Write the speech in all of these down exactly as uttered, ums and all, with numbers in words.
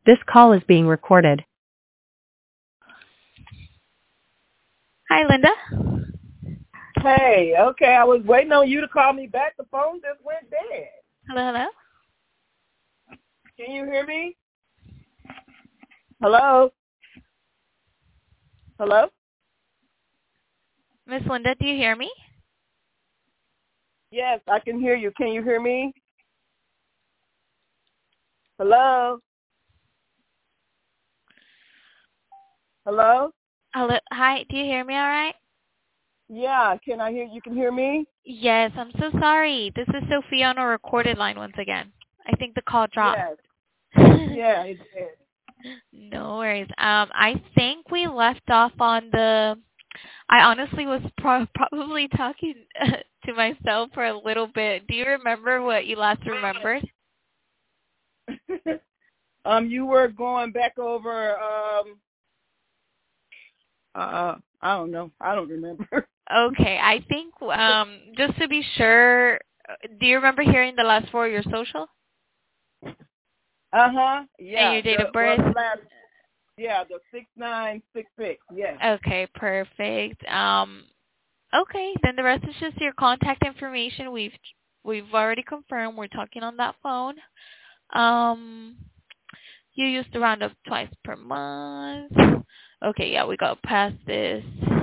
This call is being recorded. Hi, Linda. Hey, okay, I was waiting on you to call me back. The phone just went dead. Hello, hello. Can you hear me? Hello? Hello? Miss Linda, do you hear me? Yes, I can hear you. Can you hear me? Hello? Hello? Hello. Hi, do you hear me all right? Yeah, can I hear you? Can hear me? Yes, I'm so sorry. This is Sophia on a recorded line once again. I think the call dropped. Yes. Yeah, it did. No worries. Um, I think we left off on the. I honestly was pro- probably talking to myself for a little bit. Do you remember what you last remembered? um, you were going back over. Um, uh, I don't know. I don't remember. Okay, I think um, just to be sure, do you remember hearing the last four of your social? Uh huh. Yeah. And your date the, of birth? Well, the last, yeah, the six nine six six. Yes. Okay, perfect. Um, okay, then the rest is just your contact information. We've we've already confirmed we're talking on that phone. Um, you used to round up twice per month. Okay, yeah, we got past this.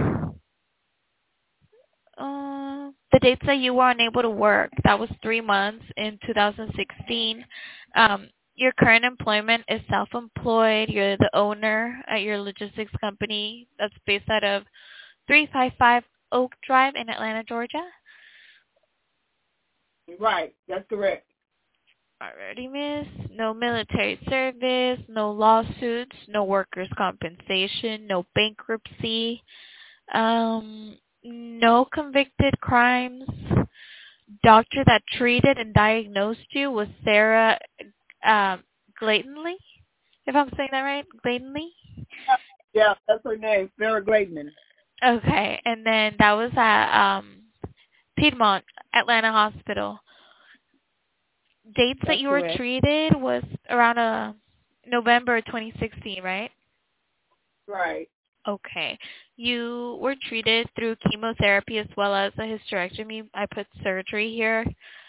Uh, the dates that you were unable to work, that was three months in two thousand sixteen. Um, your current employment is self-employed. You're the owner at your logistics company that's based out of three five five Oak Drive in Atlanta, Georgia. Right. That's correct. Alrighty, miss. No military service, no lawsuits, no workers' compensation, no bankruptcy, um, no convicted crimes. Doctor that treated and diagnosed you was Sarah um, Gladenly, if I'm saying that right, Gladenly? Yeah, that's her name, Sarah Glademan. Okay, and then that was at um, Piedmont Atlanta Hospital. Dates That's that you were correct. treated was around uh, November twenty sixteen, right? Right. Okay. You were treated through chemotherapy as well as a hysterectomy. I put surgery here.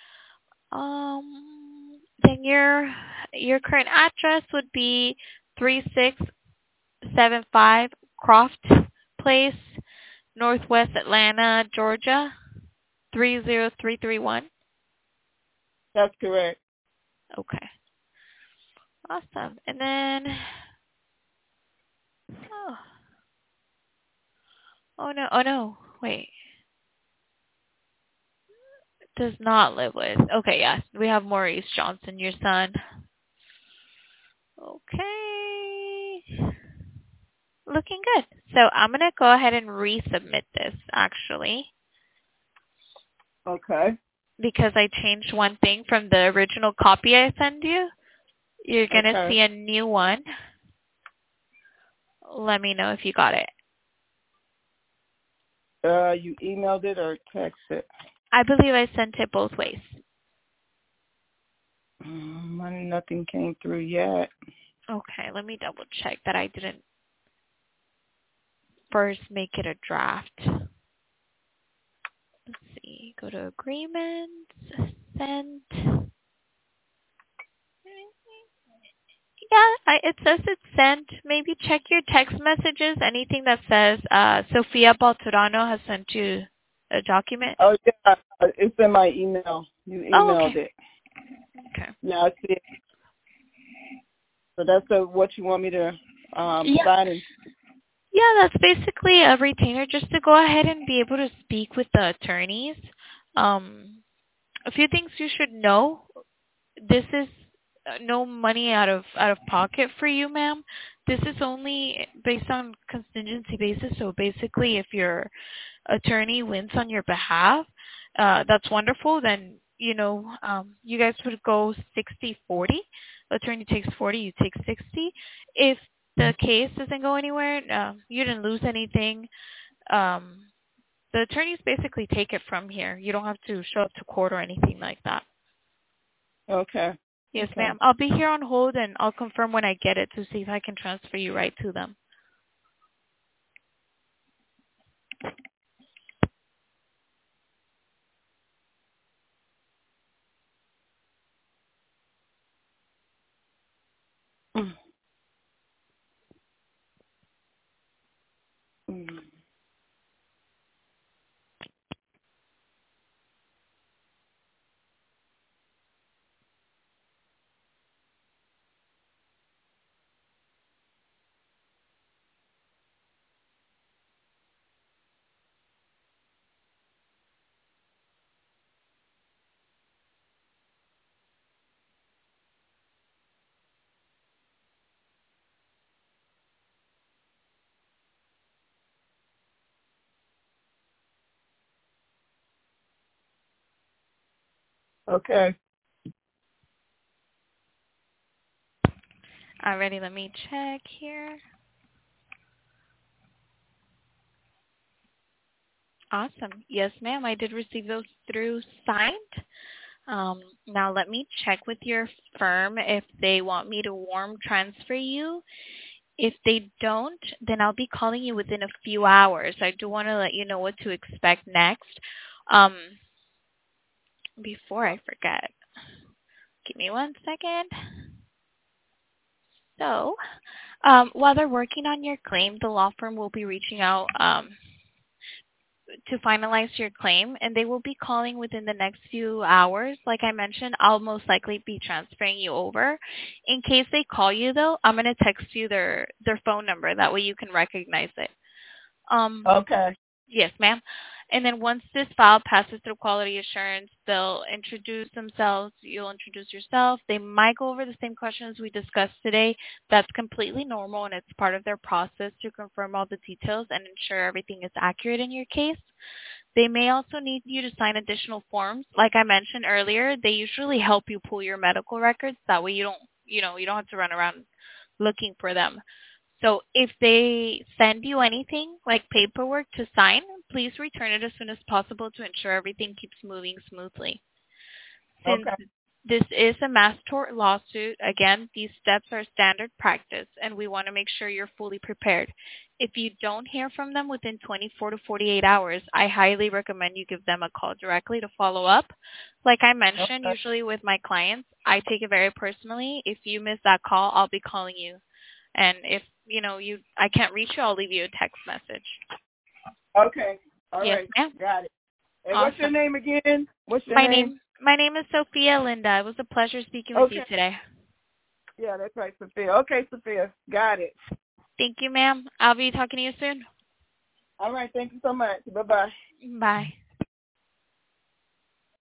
Um, then your your current address would be three six seven five Croft Place, Northwest Atlanta, Georgia, three zero three three one. That's correct. Okay. Awesome. And then, oh, oh no, oh no, wait. Does not live with. Okay, yes, we have Maurice Johnson, your son. Okay. Looking good. So I'm going to go ahead and resubmit this, actually, Okay. because I changed one thing from the original copy I sent you. You're going to Okay. see a new one. Let me know if you got it. Uh, you emailed it or texted it? I believe I sent it both ways. Um, nothing came through yet. Okay, let me double check that I didn't first make it a draft. Let's see. Go to agreements, send. Yeah, I, it says it's sent. Maybe check your text messages. Anything that says uh, Sofia Balturano has sent you a document. Oh, yeah. It's in my email. You Oh, emailed okay. it. Okay. Yeah, I see it. So that's the, what you want me to um, Yeah. sign in? Yeah, that's basically a retainer just to go ahead and be able to speak with the attorneys. Um, a few things you should know. This is uh, no money out of out of pocket for you, ma'am. This is only based on contingency basis. So basically, if your attorney wins on your behalf, uh, that's wonderful. Then, you know, um, you guys would go sixty forty. Attorney takes forty, you take sixty. If the case doesn't go anywhere, uh, you didn't lose anything. Um, the attorneys basically take it from here. You don't have to show up to court or anything like that. Okay. Yes, Okay. ma'am. I'll be here on hold, and I'll confirm when I get it to see if I can transfer you right to them. Mm. Mm. Okay. Alrighty, let me check here. Awesome. Yes, ma'am. I did receive those through signed. Um, now let me check with your firm if they want me to warm transfer you. If they don't, then I'll be calling you within a few hours. I do want to let you know what to expect next. Um, before I forget, give me one second. So, um, while they're working on your claim, the law firm will be reaching out um, to finalize your claim, and they will be calling within the next few hours. Like I mentioned, I'll most likely be transferring you over. In case they call you, though, I'm going to text you their their phone number. That way you can recognize it. Um, Okay. Yes, ma'am. And then once this file passes through quality assurance, they'll introduce themselves. You'll introduce yourself. They might go over the same questions we discussed today. That's completely normal, and it's part of their process to confirm all the details and ensure everything is accurate in your case. They may also need you to sign additional forms. Like I mentioned earlier, they usually help you pull your medical records. That way you don't, you know, you don't have to run around looking for them. So if they send you anything like paperwork to sign, please return it as soon as possible to ensure everything keeps moving smoothly. Since Okay. this is a mass tort lawsuit, again, these steps are standard practice, and we want to make sure you're fully prepared. If you don't hear from them within twenty-four to forty-eight hours, I highly recommend you give them a call directly to follow up. Like I mentioned, Okay. usually with my clients, I take it very personally. If you miss that call, I'll be calling you. And if, you know, you I can't reach you, I'll leave you a text message. Okay. All Yes, right. ma'am. Got it. And what's your Awesome. name again? What's your My name? name my name is Sophia Linda. It was a pleasure speaking with you Okay. today. Yeah, that's right, Sophia. Okay, Sophia. Got it. Thank you, ma'am. I'll be talking to you soon. All right. Thank you so much. Bye-bye. Bye.